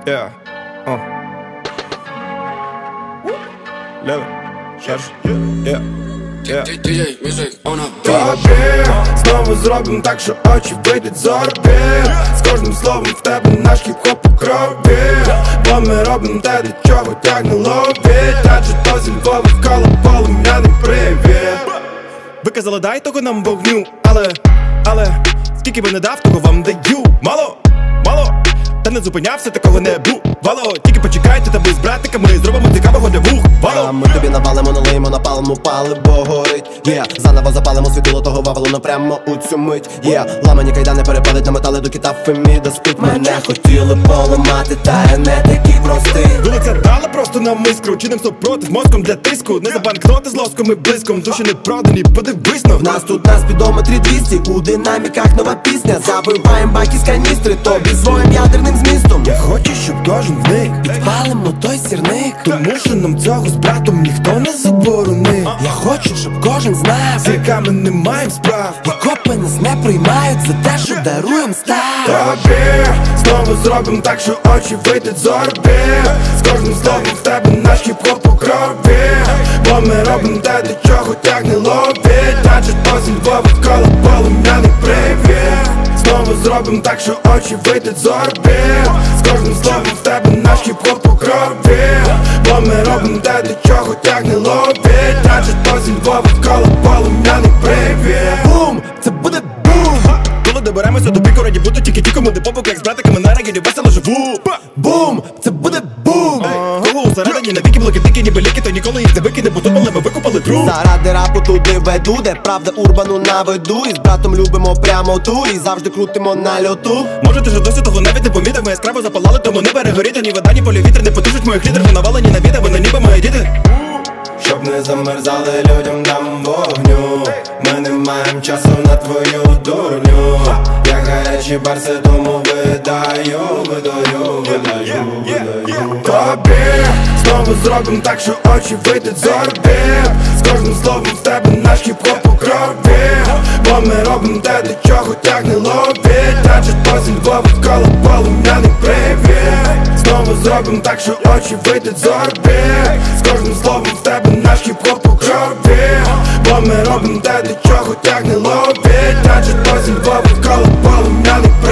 Yeah. Леве, шарш. Yeah. DJ Music on a Тобі знову зробим так, що очі вийдуть з орбіт. З кожним словом в тебе наш хіп-хоп у крові. Бо ми робим те, до чого тягне лобі. Адже то зі Львова вколо полум'яний привіт. Ви казали, дай того нам вогню, але скільки би не дав, того вам даю. Мало, та не зупинявся, такого не бувало. Тільки почекайте, та ви з братиками зробимо цікавого для вух. Ми тобі навалимо, налиємо, напалимо, паливо горить. Заново запалимо світило того Вавилона прямо у цю мить. Ламані кайдани перепадуть на метали до кита Феміда спить. Мене хотіли поламати, та я не такий простий. Вулиця дала просто нам іскру. Чиним супротив мозком для тиску. Не за банкноти з лоском і блиском. Душі не продані, подивись на нас тут на спідометрі 200. У динаміках нова пісня. Забиваєм баки з каністри, тобі своїм ядерним змістом. Я хочу, щоб кожен вник підпалимо той сірник, тому що нам цього з братом ніхто не заборонив. Я хочу, щоб кожен знав, з якими не маєм справ. І копи нас не приймають за те, що даруєм став. Тобі знову зробим так, що очі вийдуть з орбіт. З кожним словом в тебе наш хіп-хоп у крові. Бо ми робим те, до чого тягне лобі. Адже то зі Львова вколо полум'яний привіт. Знову зробим так, що очі вийдуть з орбіт. З кожним словом в тебе наш хіп-хоп у крові. Бо ми робим те, до чого тягне лобі. Адже то зі Львова вколо полум'яний привіт. Бум! Це буде бум! Коли доберемося до піку, раді бути тільки тікому, де попок, як з братиками на регілі весело живу. Бум! Це буде бум! Кого усередині навіки блокитики, ніби ліки, то ніколи їх не викине, бо тупали, ми викупали труп. Заради рапу туди веду, де правда урбану наведу. І з братом любимо прямо ту, і завжди крутимо на льоту. Може ти ж досі того навіть не помітив, ми яскраво запалали, тому не перегоріти. Ні вода, ні полі вітер не потушить моїх лідерів, навалені на відео, вони ніби мої діти. Щоб не замерзали людям дам вогню. Ми не маємо часу на твою дурню. Я гарячі барси, тому видаю. Тобі знову зробим так, що очі вийдуть з орбіт. З кожним словом в тебе наш хіп-хоп у крові. Бо ми робим те, до чого тягне лобі. Адже то зі Львова вколо полум'яний привіт. Знову зробим так, що очі вийдуть з орбіт. З кожним словом в тебе наш хіп-хоп у крові. Бо ми робим те, до чого тягне лобі. Адже то зі Львова вколо полум'яний привіт.